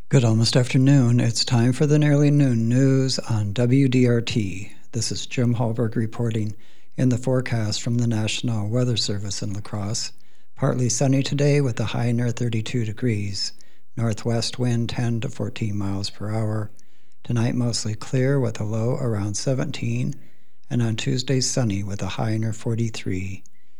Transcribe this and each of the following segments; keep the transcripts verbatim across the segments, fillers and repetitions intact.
Good almost afternoon. It's time for the Nearly Noon News on W D R T. This is Jim Hallberg reporting in the forecast from the National Weather Service in La Crosse. Partly sunny today with a high near thirty-two degrees. Northwest wind ten to fourteen miles per hour. Tonight mostly clear with a low around seventeen, and on Tuesday sunny with a high near forty-three.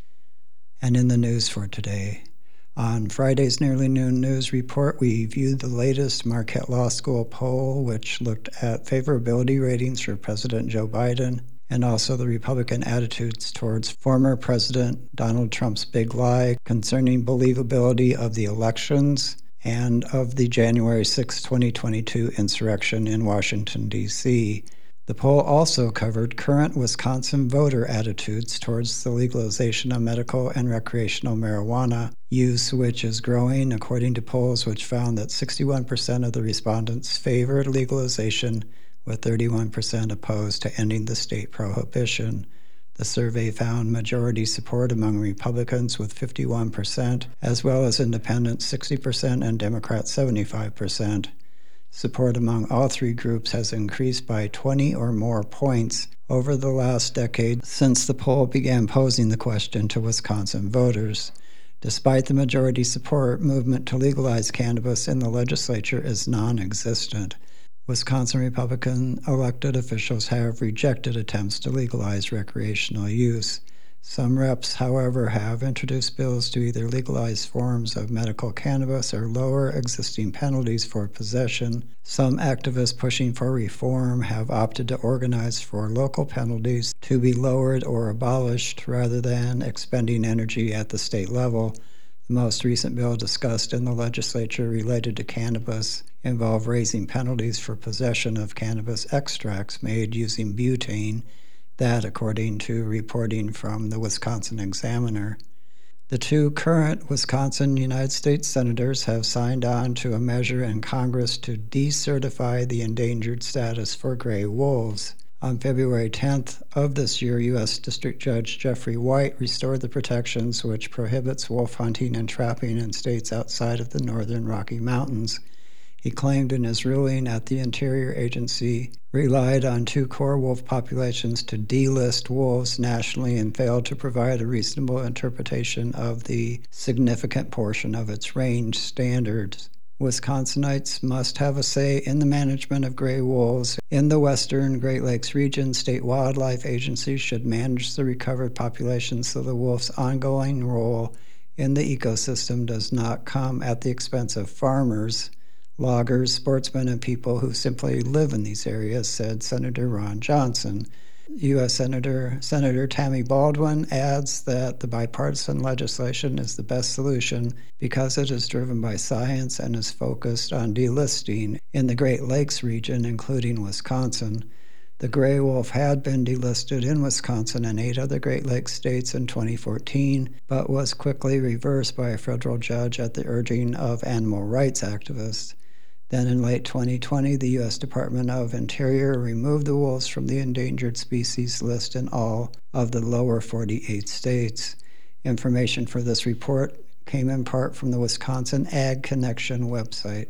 And in the news for today, on Friday's Nearly Noon News Report, we viewed the latest Marquette Law School poll, which looked at favorability ratings for President Joe Biden and also the Republican attitudes towards former President Donald Trump's big lie concerning believability of the elections and of the January sixth, twenty twenty-two insurrection in Washington, D C The poll also covered current Wisconsin voter attitudes towards the legalization of medical and recreational marijuana use, which is growing, according to polls which found that sixty-one percent of the respondents favored legalization, with thirty-one percent opposed to ending the state prohibition. The survey found majority support among Republicans with fifty-one percent, as well as independents sixty percent and Democrats seventy-five percent. Support among all three groups has increased by twenty or more points over the last decade since the poll began posing the question to Wisconsin voters. Despite the majority support, movement to legalize cannabis in the legislature is non-existent. Wisconsin Republican elected officials have rejected attempts to legalize recreational use. Some reps, however, have introduced bills to either legalize forms of medical cannabis or lower existing penalties for possession. Some activists pushing for reform have opted to organize for local penalties to be lowered or abolished rather than expending energy at the state level. The most recent bill discussed in the legislature related to cannabis involved raising penalties for possession of cannabis extracts made using butane. That, according to reporting from the Wisconsin Examiner. The two current Wisconsin United States senators have signed on to a measure in Congress to decertify the endangered status for gray wolves. On February tenth of this year, U S District Judge Jeffrey White restored the protections which prohibits wolf hunting and trapping in states outside of the northern Rocky Mountains. He claimed in his ruling that the Interior Agency relied on two core wolf populations to delist wolves nationally and failed to provide a reasonable interpretation of the significant portion of its range standards. Wisconsinites must have a say in the management of gray wolves. In the western Great Lakes region, state wildlife agencies should manage the recovered population so the wolf's ongoing role in the ecosystem does not come at the expense of farmers, loggers, sportsmen, and people who simply live in these areas, said Senator Ron Johnson. U S Senator Senator Tammy Baldwin adds that the bipartisan legislation is the best solution because it is driven by science and is focused on delisting in the Great Lakes region, including Wisconsin. The gray wolf had been delisted in Wisconsin and eight other Great Lakes states in twenty fourteen, but was quickly reversed by a federal judge at the urging of animal rights activists. Then in late twenty twenty, the U S Department of Interior removed the wolves from the endangered species list in all of the lower forty-eight states. Information for this report came in part from the Wisconsin Ag Connection website.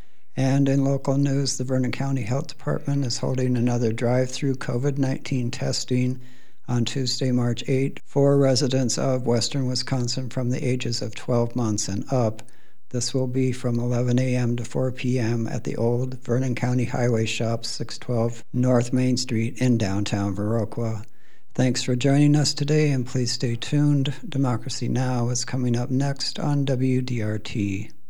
And in local news, the Vernon County Health Department is holding another drive-through COVID nineteen testing on Tuesday, March eighth, for residents of western Wisconsin from the ages of twelve months and up. This will be from eleven a.m. to four p.m. at the old Vernon County Highway Shop, six twelve North Main Street in downtown Viroqua. Thanks for joining us today, and please stay tuned. Democracy Now! Is coming up next on W D R T.